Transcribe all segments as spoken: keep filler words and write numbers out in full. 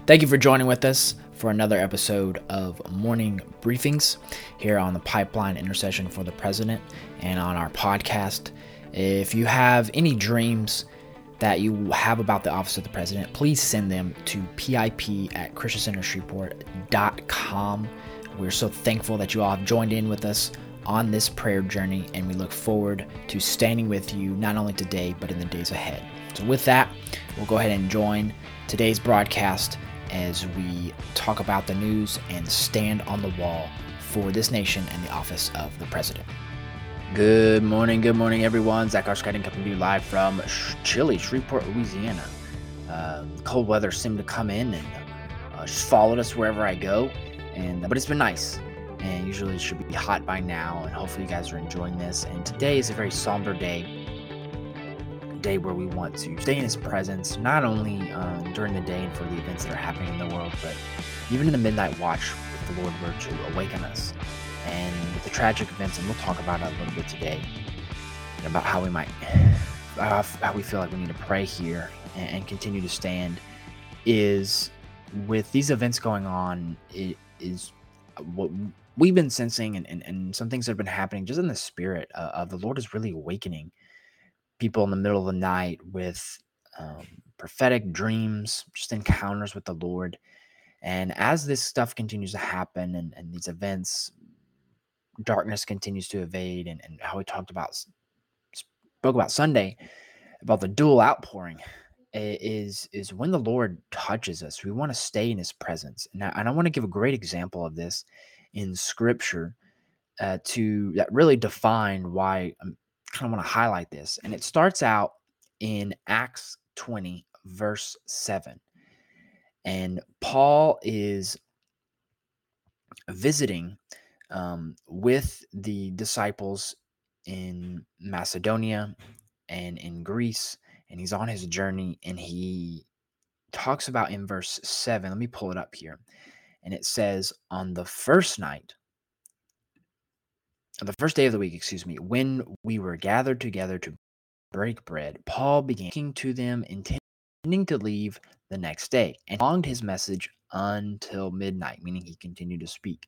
Thank you for joining with us for another episode of Morning Briefings here on the Pipeline Intercession for the President and on our podcast. If you have any dreams that you have about the office of the president, please send them to pip at christian center shreveport dot com. We're so thankful that you all have joined in with us on this prayer journey, and we look forward to standing with you not only today, but in the days ahead. So with that, we'll go ahead and join today's broadcast as we talk about the news and stand on the wall for this nation and the office of the president. Good morning, good morning, everyone. Zach Arskading coming to you live from chilly Shreveport, Louisiana. Uh, cold weather seemed to come in and uh, just followed us wherever I go, and but it's been nice. And usually it should be hot by now, and hopefully you guys are enjoying this. And today is a very somber day, a day where we want to stay in His presence, not only um, during the day and for the events that are happening in the world, but even in the midnight watch, if the Lord were to awaken us. And with the tragic events, and we'll talk about it a little bit today, and about how we might, uh, how we feel like we need to pray here and, and continue to stand, is with these events going on, it is what we've been sensing, and, and, and some things that have been happening just in the spirit uh, of the Lord is really awakening people in the middle of the night with um, prophetic dreams, just encounters with the Lord. And as this stuff continues to happen, and, and these events, darkness continues to evade, and, and how we talked about, spoke about Sunday, about the dual outpouring, is is when the Lord touches us, we want to stay in His presence. And I, and I want to give a great example of this in Scripture uh, to that really define why I kind of want to highlight this. And it starts out in Acts twenty, verse seven. And Paul is visiting um, with the disciples in Macedonia and in Greece, and he's on his journey, and he talks about in verse seven. Let me pull it up here. And it says, on the first night, on the first day of the week, excuse me, when we were gathered together to break bread, Paul began speaking to them, intending to leave the next day, and prolonged his message until midnight, meaning he continued to speak.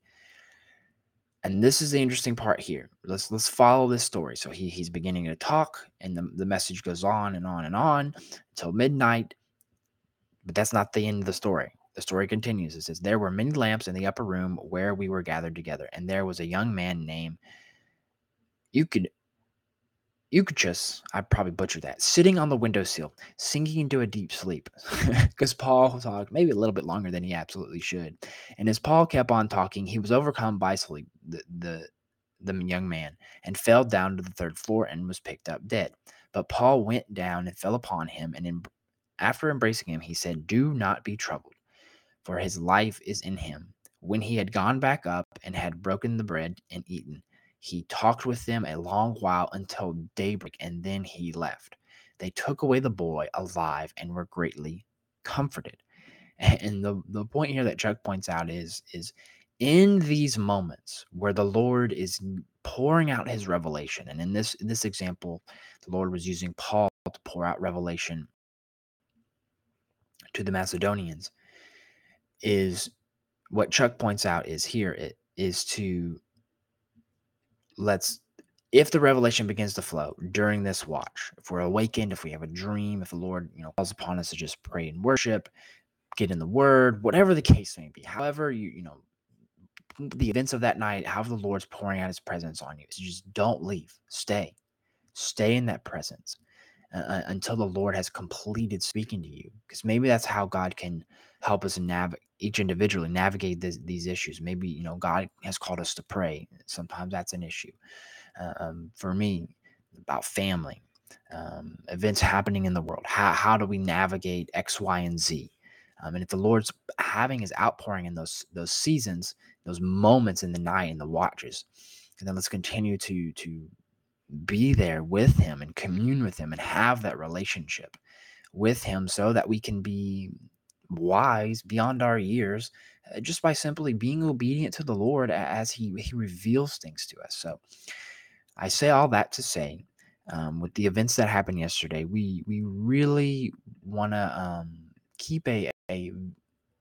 And this is the interesting part here. Let's let's follow this story. So he he's beginning to talk, and the, the message goes on and on and on until midnight. But that's not the end of the story. The story continues. It says, there were many lamps in the upper room where we were gathered together, and there was a young man named Eucyd- Eutychus, I probably butchered that, sitting on the windowsill, sinking into a deep sleep. Because Paul talked maybe a little bit longer than he absolutely should. And as Paul kept on talking, he was overcome by sleep, the, the, the young man, and fell down to the third floor and was picked up dead. But Paul went down and fell upon him, and in, after embracing him, he said, do not be troubled, for his life is in him. When he had gone back up and had broken the bread and eaten, he talked with them a long while until daybreak, and then he left. They took away the boy alive and were greatly comforted. And the, the point here that Chuck points out is, is in these moments where the Lord is pouring out his revelation, and in this, in this example, the Lord was using Paul to pour out revelation to the Macedonians, is what Chuck points out is here it is to let's if the revelation begins to flow during this watch, if we're awakened, if we have a dream, if the Lord, you know, calls upon us to just pray and worship, get in the word, whatever the case may be, however you, you know, the events of that night, however the Lord's pouring out his presence on you, so just don't leave. Stay. Stay in that presence uh, until the Lord has completed speaking to you. Because maybe that's how God can help us navigate, each individually navigate this, these issues. Maybe, you know, God has called us to pray. Sometimes that's an issue. Uh, um, for me, about family, um, events happening in the world. How, how do we navigate X, Y, and Z? Um, and if the Lord's having his outpouring in those those seasons, those moments in the night, in the watches, and then let's continue to to be there with him and commune with him and have that relationship with him, so that we can be wise beyond our years, uh, just by simply being obedient to the Lord as he, he reveals things to us. So I say all that to say, um, with the events that happened yesterday, we we really want to um, keep a, a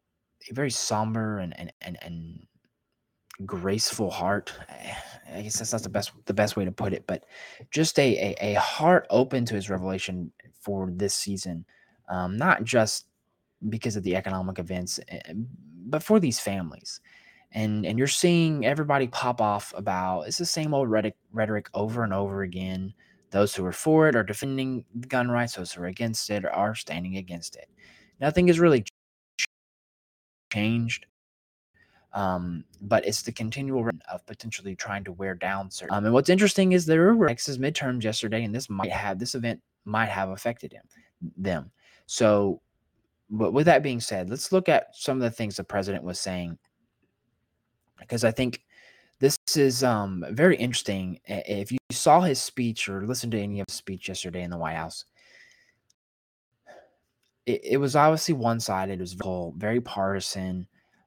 a very somber and and and, and graceful heart. I guess that's not the best the best way to put it, but just a a, a heart open to his revelation for this season, um, not just because of the economic events, eh, but for these families. And and you're seeing everybody pop off about it's the same old rhetoric, rhetoric over and over again. Those who are for it are defending gun rights. Those who are against it are standing against it. Nothing has really changed. Um, but it's the continual of potentially trying to wear down certain. Um, and what's interesting is there were Texas midterms yesterday, and this might have this event might have affected him, them. So, but with that being said, let's look at some of the things the president was saying, because I think this is um, very interesting. If you saw his speech or listened to any of his speech yesterday in the White House, it, it was obviously one-sided. It was very partisan,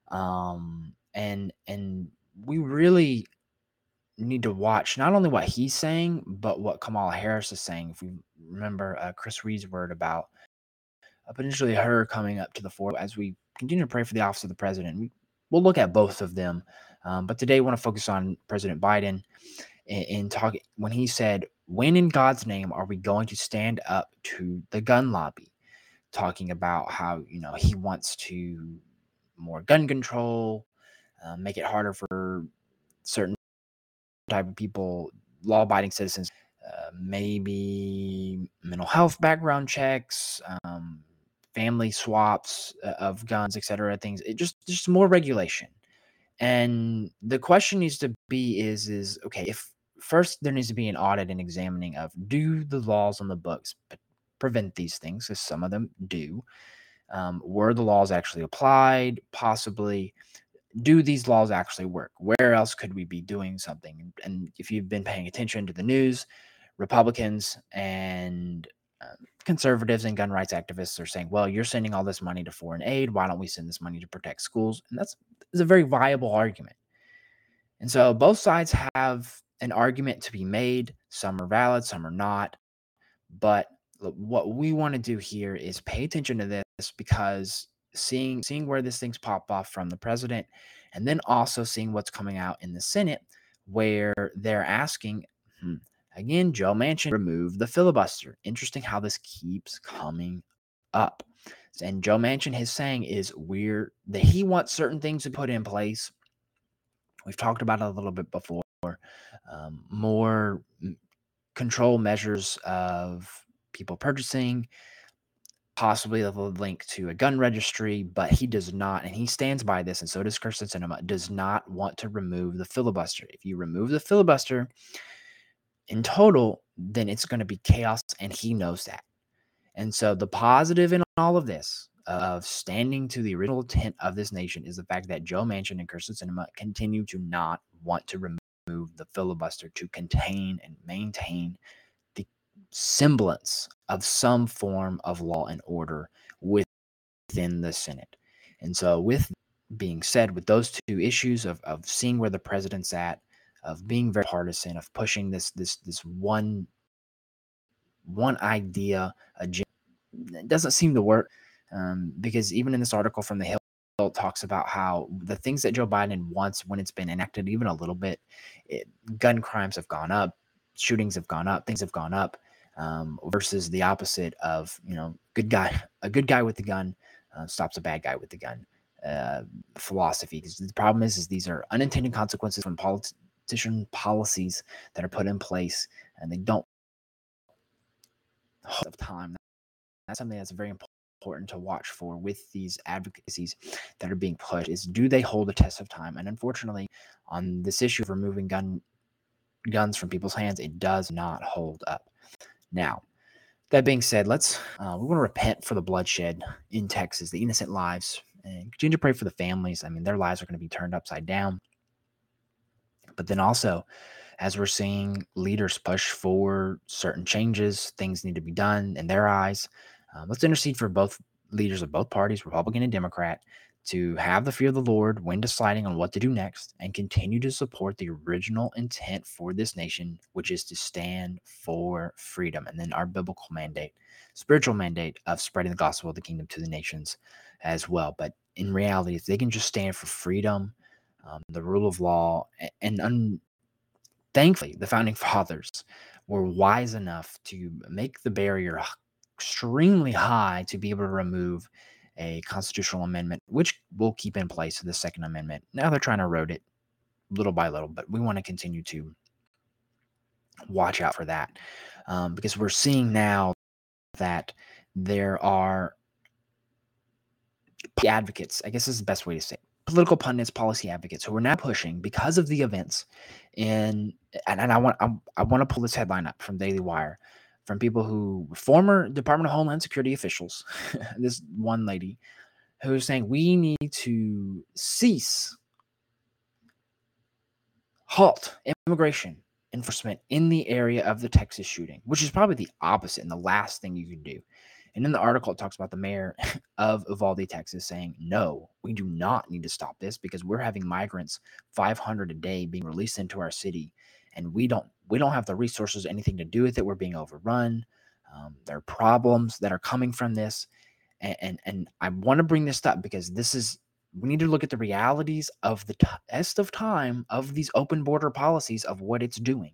um, and and we really need to watch not only what he's saying, but what Kamala Harris is saying. If we remember uh, Chris Reed's word about uh, potentially her coming up to the fore as we continue to pray for the office of the president. We, we'll look at both of them. Um, but today I want to focus on President Biden in, in talking when he said, when in God's name are we going to stand up to the gun lobby? Talking about how, you know, he wants to more gun control, uh, make it harder for certain type of people, law-abiding citizens, uh, maybe mental health background checks, um, family swaps uh, of guns, et cetera. Things, it just just more regulation. And the question needs to be is is okay, if first there needs to be an audit and examining of do the laws on the books p- prevent these things, as some of them do. Um, were the laws actually applied? Possibly do these laws actually work? Where else could we be doing something? And if you've been paying attention to the news, Republicans and uh, conservatives and gun rights activists are saying, well, you're sending all this money to foreign aid. Why don't we send this money to protect schools? And that's is a very viable argument. And so both sides have an argument to be made. Some are valid, some are not. But what we want to do here is pay attention to this, because seeing seeing where this thing's pop off from the president, and then also seeing what's coming out in the Senate, where they're asking, hmm, again, Joe Manchin remove the filibuster. Interesting how this keeps coming up. And Joe Manchin, his saying is we're that he wants certain things to be put in place. We've talked about it a little bit before. Um, more control measures of people purchasing, possibly a link to a gun registry, but he does not, and he stands by this, and so does Kirsten Sinema, does not want to remove the filibuster. If you remove the filibuster in total, then it's going to be chaos, and he knows that. And so the positive in all of this, of standing to the original intent of this nation, is the fact that Joe Manchin and Kirsten Sinema continue to not want to remove the filibuster to contain and maintain the semblance of some form of law and order within the Senate. And so, with being said, with those two issues of, of seeing where the president's at, of being very partisan, of pushing this this this one one idea agenda, it doesn't seem to work, um, because even in this article from the Hill, it talks about how the things that Joe Biden wants, when it's been enacted even a little bit, it, gun crimes have gone up, shootings have gone up, things have gone up, um, versus the opposite of, you know, good guy, a good guy with the gun uh, stops a bad guy with the gun uh, philosophy. Because the problem is, is these are unintended consequences from politician policies that are put in place, and they don't of time. That's something that's very important to watch for with these advocacies that are being pushed, is do they hold a test of time? And unfortunately, on this issue of removing gun guns from people's hands, it does not hold up. Now, that being said, let's uh, we want to repent for the bloodshed in Texas, the innocent lives, and continue to pray for the families. I mean, their lives are going to be turned upside down. But then also, as we're seeing leaders push for certain changes, things need to be done in their eyes. Um, let's intercede for both leaders of both parties, Republican and Democrat, to have the fear of the Lord when deciding on what to do next, and continue to support the original intent for this nation, which is to stand for freedom. And then our biblical mandate, spiritual mandate of spreading the gospel of the kingdom to the nations as well. But in reality, if they can just stand for freedom, um, the rule of law, a- and un- thankfully, the founding fathers were wise enough to make the barrier h- extremely high to be able to remove a constitutional amendment, which will keep in place the Second Amendment. Now they're trying to erode it little by little, but we want to continue to watch out for that, um, because we're seeing now that there are advocates, I guess is the best way to say it, political pundits, policy advocates who are now pushing because of the events in, and, and I want I, I want to pull this headline up from Daily Wire from people who former Department of Homeland Security officials. This one lady who is saying we need to cease, halt immigration enforcement in the area of the Texas shooting, which is probably the opposite and the last thing you could do. And in the article, it talks about the mayor of Uvalde, Texas, saying, no, we do not need to stop this because we're having migrants five hundred a day being released into our city, and we don't we don't have the resources, anything to do with it. We're being overrun. Um, there are problems that are coming from this, and and, and I want to bring this up because this is we need to look at the realities of the test of time of these open border policies of what it's doing.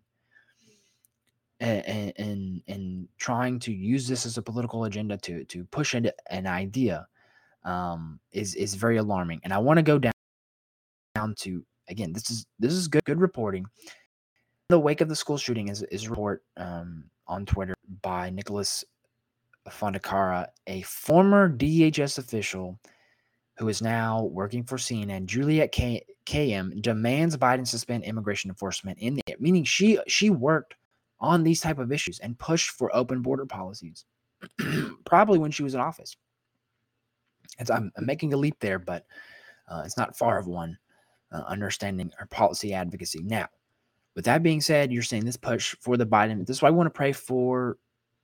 And, and and trying to use this as a political agenda to to push an, an idea um, is is very alarming. And I want to go down, down to again. This is this is good good reporting. The wake of the school shooting is is a report um, on Twitter by Nicholas Fondacara, a former D H S official who is now working for C N N. Juliet K- KM demands Biden suspend immigration enforcement in the meaning she she worked on these type of issues and pushed for open border policies, probably when she was in office. It's, I'm, I'm making a leap there, but uh, it's not far of one, uh, understanding her policy advocacy. Now, with that being said, you're saying this push for the Biden. This is why I want to pray for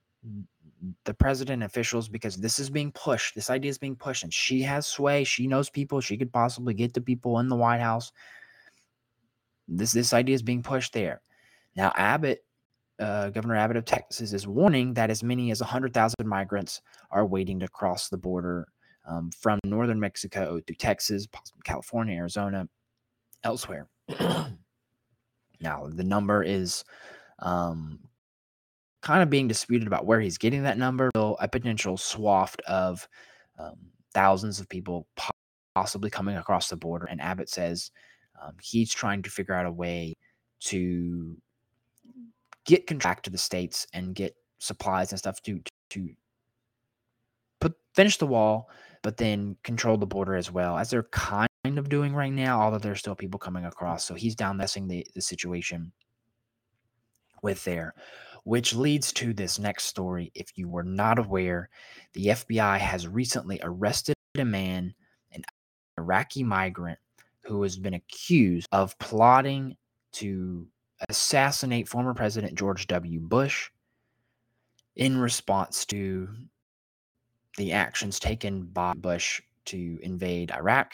the president and officials, because this is being pushed. This idea is being pushed, and she has sway. She knows people. She could possibly get the people in the White House. This this idea is being pushed there. Now, Abbott, uh, Governor Abbott of Texas, is warning that as many as one hundred thousand migrants are waiting to cross the border um, from northern Mexico to Texas, possibly California, Arizona, elsewhere. Now, the number is um, kind of being disputed about where he's getting that number. So a potential swath of um, thousands of people po- possibly coming across the border. And Abbott says um, he's trying to figure out a way to get contract to the states and get supplies and stuff to to put finish the wall, but then control the border as well, as they're kind of doing right now, although there's still people coming across. So he's down messing the, the situation with there, which leads to this next story. If you were not aware, the F B I has recently arrested a man, an Iraqi migrant, who has been accused of plotting to assassinate former President George W. Bush in response to the actions taken by Bush to invade Iraq.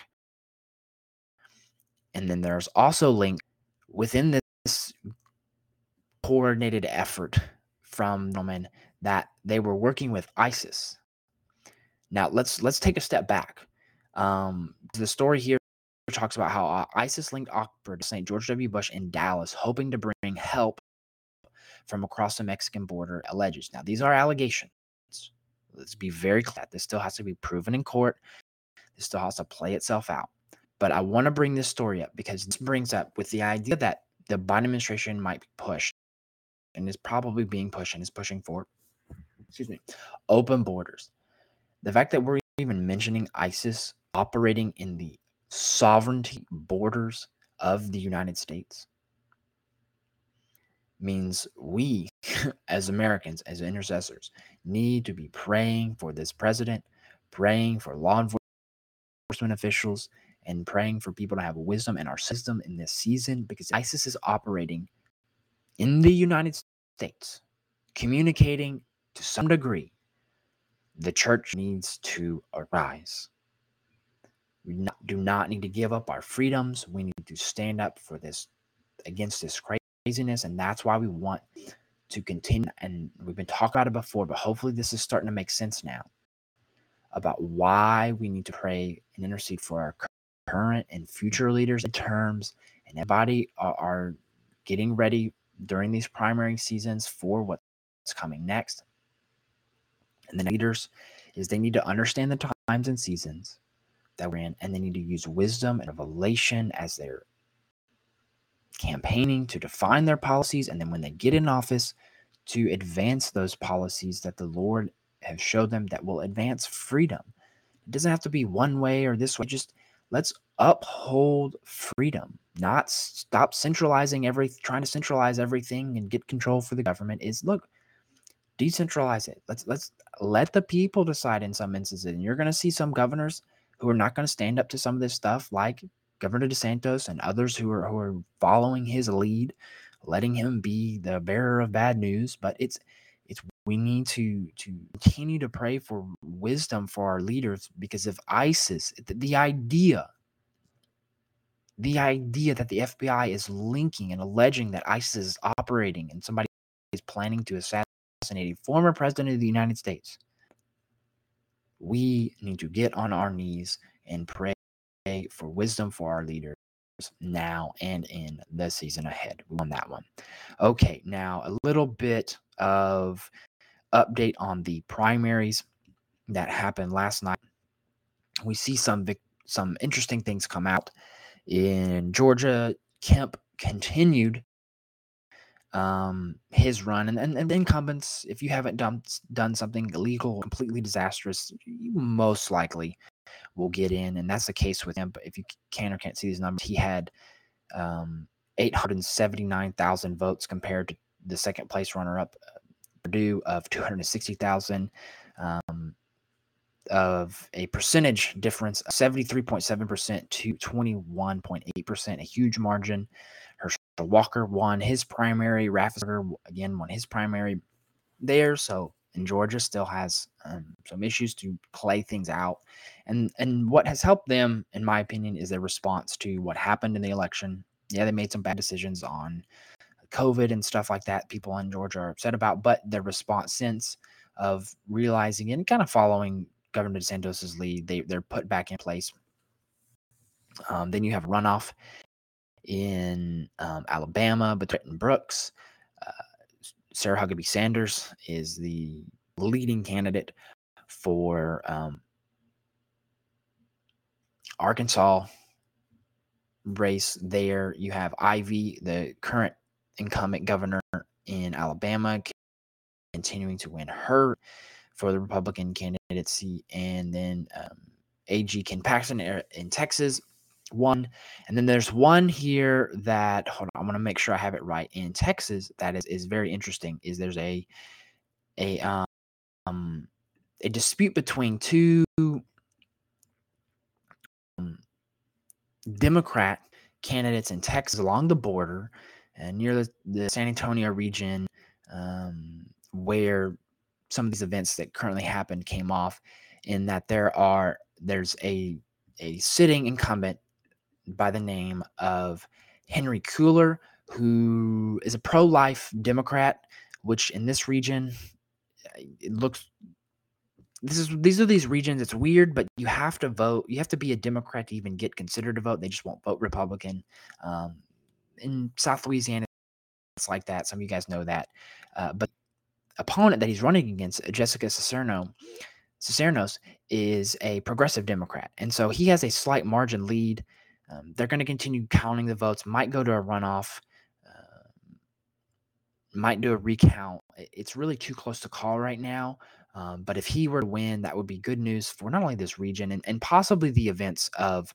And then there's also linked within this coordinated effort from Roman that they were working with ISIS. Now let's let's take a step back. Um, the story here talks about how uh, ISIS linked operatives Saint George W. Bush in Dallas, hoping to bring help from across the Mexican border. Alleges. Now these are allegations. Let's be very clear. This still has to be proven in court. This still has to play itself out. But I want to bring this story up because this brings up with the idea that the Biden administration might be pushed and is probably being pushed and is pushing for, excuse me, open borders. The fact that we're even mentioning ISIS operating in the sovereignty borders of the United States means we, as Americans, as intercessors, need to be praying for this president, praying for law enforcement officials, and praying for people to have wisdom in our system in this season, because ISIS is operating in the United States, communicating to some degree. The church needs to arise. We not, do not need to give up our freedoms. We need to stand up for this, against this craziness, and that's why we want to continue. And we've been talking about it before, but hopefully this is starting to make sense now, about why we need to pray and intercede for our current and future leaders in terms, and everybody are, are getting ready during these primary seasons for what's coming next. And the leaders is they need to understand the times and seasons that we're in, and they need to use wisdom and revelation as they're campaigning to define their policies, and then when they get in office, to advance those policies that the Lord has showed them that will advance freedom. It doesn't have to be one way or this way. Just let's uphold freedom, not stop centralizing every, trying to centralize everything and get control for the government. Is look, decentralize it. Let's let's let the people decide in some instances. And you're going to see some governors who are not going to stand up to some of this stuff, like Governor DeSantis and others who are who are following his lead, letting him be the bearer of bad news. But it's it's we need to to continue to pray for wisdom for our leaders, because if ISIS, the, the idea, the idea that the F B I is linking and alleging that ISIS is operating and somebody is planning to assassinate a former president of the United States, we need to get on our knees and pray for wisdom for our leaders now and in the season ahead. We won that one. Okay, now a little bit of update on the primaries that happened last night. We see some some interesting things come out in Georgia. Kemp continued um, his run, and, and, and the incumbents, if you haven't done done something illegal, completely disastrous, you most likely will get in, and that's the case with him. But if you can or can't see these numbers, he had um, eight hundred seventy-nine thousand votes compared to the second place runner-up, Purdue, of two hundred sixty thousand, um, of a percentage difference of seventy-three point seven percent to twenty-one point eight percent, a huge margin. Herschel Walker won his primary. Raffensperger, again, won his primary there. So, and Georgia still has um, some issues to play things out. And, and what has helped them, in my opinion, is their response to what happened in the election. Yeah, they made some bad decisions on COVID and stuff like that people in Georgia are upset about, but their response since of realizing and kind of following Governor DeSantis' lead, they, they're put back in place. Um, then you have a runoff in um, Alabama between Brooks. Uh, Sarah Huckabee Sanders is the leading candidate for um, Arkansas race there. You have Ivey, the current incumbent governor in Alabama, continuing to win her for the Republican candidacy. And then um, A G Ken Paxton in Texas won. And then there's one here that, hold on, I'm going to make sure I have it right, in Texas that is, is very interesting, is there's a a um a dispute between two um, Democrat candidates in Texas along the border and near the, the San Antonio region, um, where some of these events that currently happened came off, in that there are there's a a sitting incumbent by the name of Henry Cooler, who is a pro-life Democrat, which in this region, it looks this is these are these regions, it's weird, but you have to vote. You have to be a Democrat to even get considered to vote. They just won't vote Republican. Um, in South Louisiana, it's like that. Some of you guys know that. Uh, but opponent that he's running against, Jessica Cicerno, Cicernos, is a progressive Democrat. And so he has a slight margin lead. Um, they're going to continue counting the votes, might go to a runoff, uh, might do a recount. It's really too close to call right now. Um, but if he were to win, that would be good news for not only this region and, and possibly the events of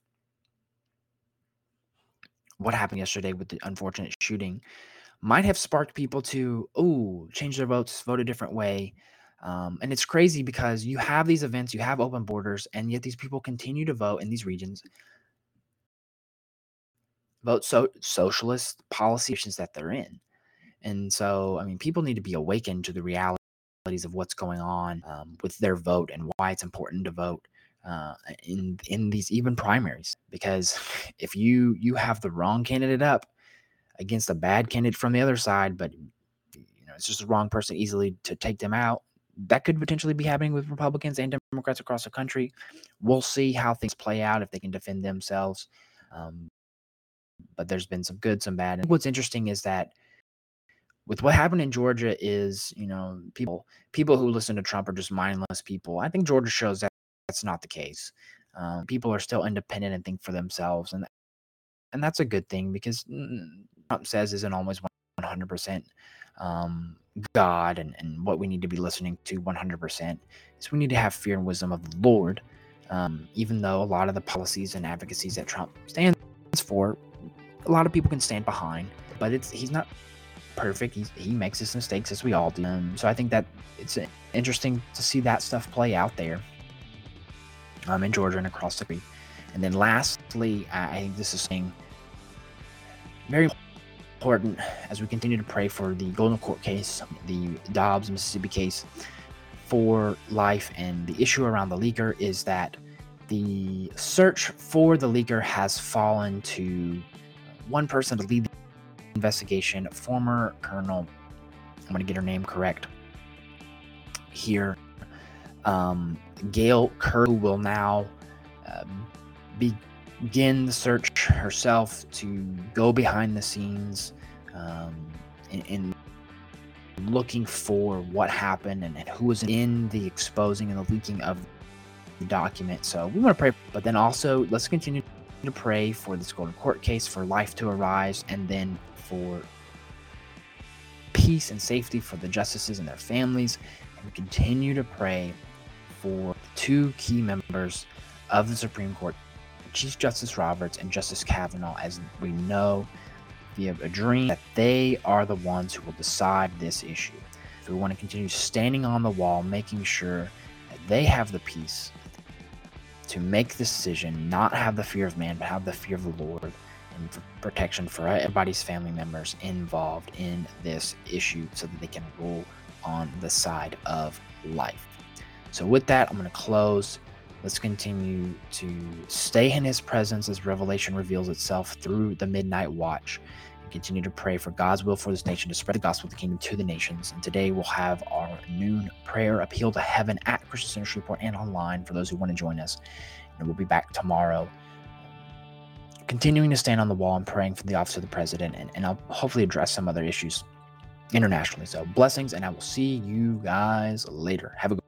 what happened yesterday with the unfortunate shooting might have sparked people to, oh, change their votes, vote a different way. Um, and it's crazy because you have these events, you have open borders, and yet these people continue to vote in these regions, vote so socialist policies that they're in. And so, I mean, people need to be awakened to the realities of what's going on um, with their vote and why it's important to vote uh, in in these even primaries. Because if you you have the wrong candidate up against a bad candidate from the other side, but you know it's just the wrong person easily to take them out, that could potentially be happening with Republicans and Democrats across the country. We'll see how things play out, if they can defend themselves. Um, but there's been some good, some bad. And what's interesting is that with what happened in Georgia is, you know, people people who listen to Trump are just mindless people. I think Georgia shows that that's not the case. Um, people are still independent and think for themselves, and and that's a good thing, because mm, Trump says isn't always one hundred percent um, God, and, and what we need to be listening to one hundred percent is we need to have fear and wisdom of the Lord, um, even though a lot of the policies and advocacies that Trump stands for, a lot of people can stand behind, but it's he's not perfect. He's, he makes his mistakes, as we all do. Um, so I think that it's interesting to see that stuff play out there um, in Georgia and across the country. And then lastly, I think this is saying very important as we continue to pray for the Golden Court case, the Dobbs, Mississippi case for life, and the issue around the leaker is that the search for the leaker has fallen to one person to lead the investigation, former Colonel, I'm going to get her name correct here, um, Gail Kerr, who will now uh, begin the search herself to go behind the scenes um, in, in looking for what happened and, and who was in the exposing and the leaking of the document. So we want to pray, but then also let's continue to pray for this Golden Court case, for life to arise, and then for peace and safety for the justices and their families. And we continue to pray for two key members of the Supreme Court, Chief Justice Roberts and Justice Kavanaugh, as we know via a dream that they are the ones who will decide this issue. So we want to continue standing on the wall, making sure that they have the peace to make this decision, not have the fear of man, but have the fear of the Lord, and for protection for everybody's family members involved in this issue, so that they can rule on the side of life. So with that, I'm going to close. Let's continue to stay in his presence as revelation reveals itself through the midnight watch, and continue to pray for God's will for this nation, to spread the gospel of the kingdom to the nations. And today we'll have our noon prayer appeal to heaven at Christian Center Shreveport and online for those who want to join us. And we'll be back tomorrow, continuing to stand on the wall and praying for the office of the president, and, and I'll hopefully address some other issues internationally. So blessings, and I will see you guys later. Have a good